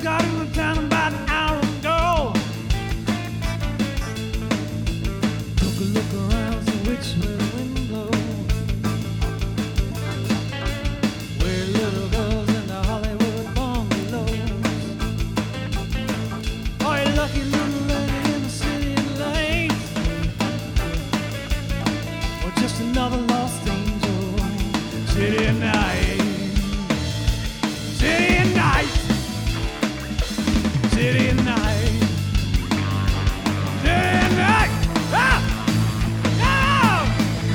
got into town about an hour ago. Took a look around, see which way the wind blows. Where little girls in the Hollywood bungalows. Oh, you lucky little lady in the city lights. Or just another lost angel. City night. City night. City night. City night. Ah! No!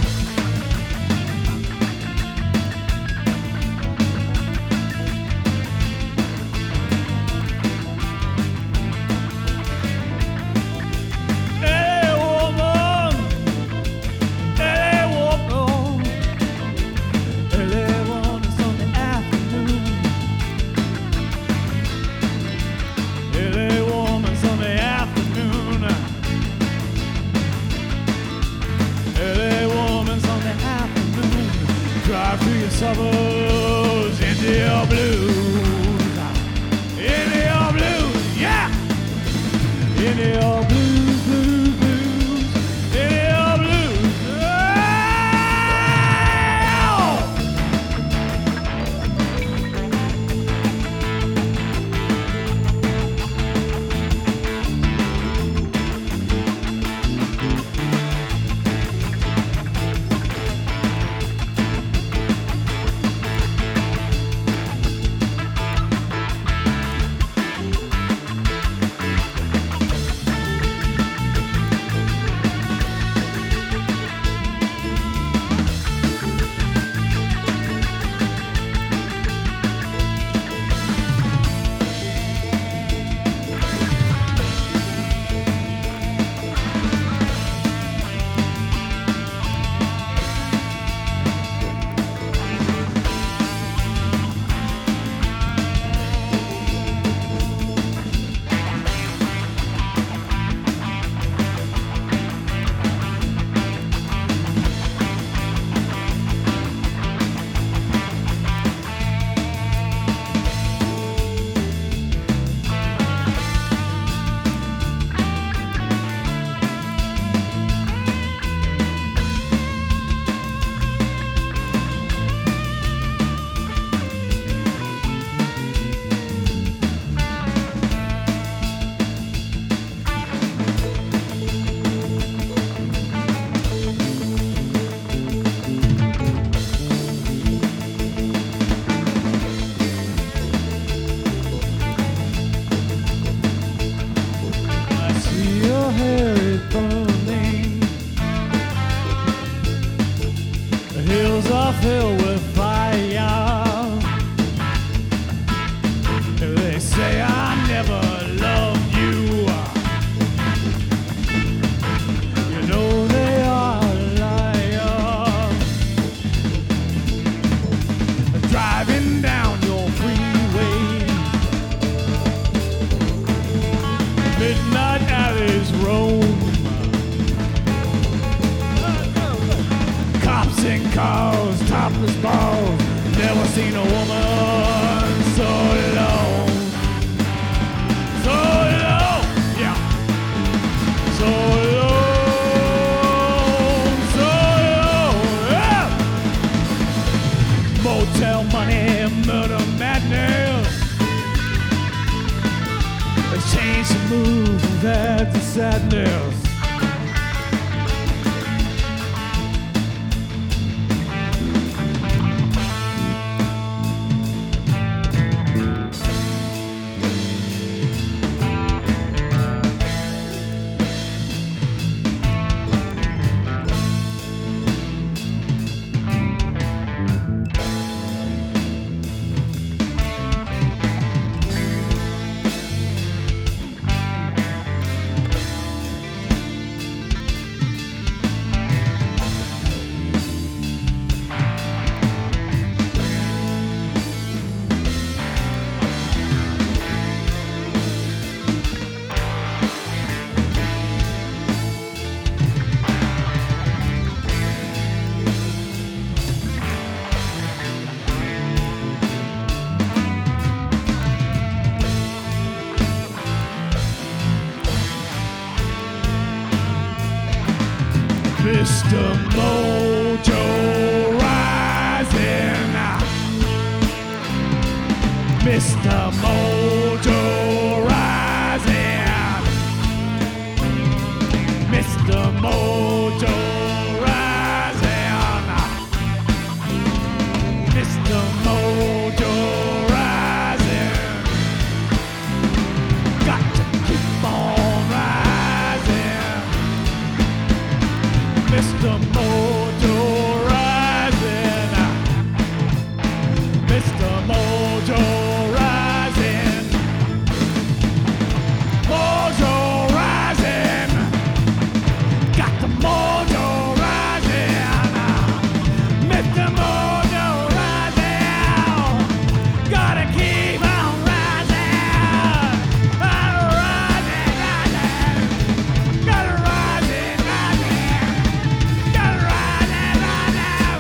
Hey, woman. Hey, woman. Hey, woman, Sunday afternoon. Hey, woman, Sunday afternoon. Hey, woman, Sunday afternoon. Drive through your suburbs into your blues. Into your blues, yeah. Into your blues, blues, blues. Into your blues. Oh! I see your hair is burning. The hills are filled with fire. They say I never loved you. You know they are liars. Driving down your freeway. Midnight alleys roam. Cops in cars, topless balls. Never seen a woman so alone. So alone, yeah. So alone, so alone, yeah. Motel money, murder, madness. Change the mood from that to sadness. Mr. Mojo rising. Mr. Mojo rising. Mr. Mojo rising. Mr. Mojo rising. Got to keep on rising. Mr. Mojo rising. Mr. Mojo rising. Mojo rising. Got the mojo rising. Mr. Mojo rising. Gotta keep on rising. Rising, rising. Gotta rising, rising. Gotta rising, rising.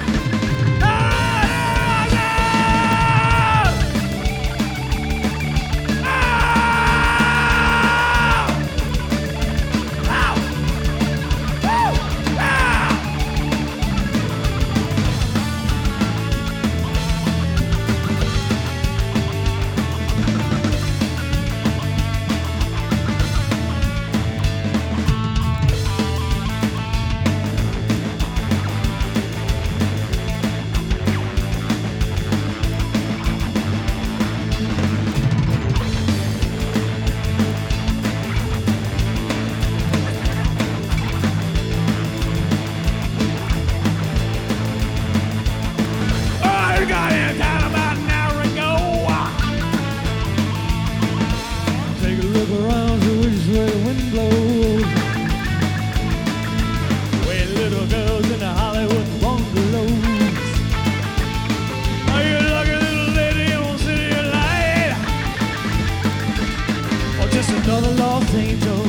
I got in town about an hour ago. Take a look around, see which way the wind blows. Way little girls in the Hollywood bungalows. Are you lucky little lady on City of Light? Or just another lost angel?